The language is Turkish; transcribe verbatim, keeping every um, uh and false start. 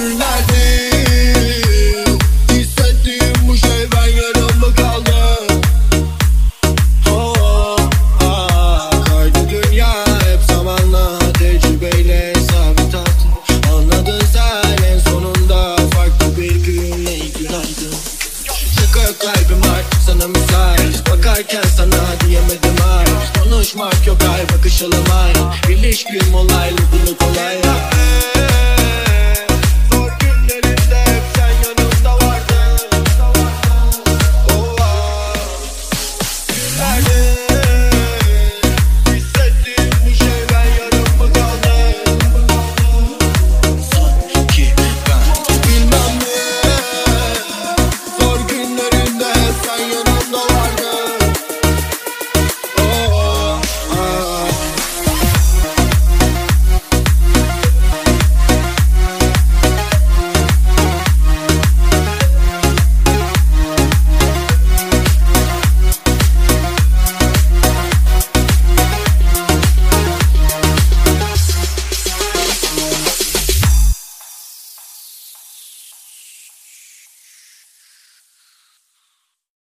günlerdi. Hissettiğim bu şey ben yarımda kaldı. Oh, ah, kaydı dünya hep zamanla, tecrübeyle sabit attı. Anladın sen en sonunda, farklı bir günle iknaydın. Çıkıyor kalbim artık sana müsait, bakarken sana diyemedim hayır. Konuşmak yok ay, bakışalım ay, ilişkim olur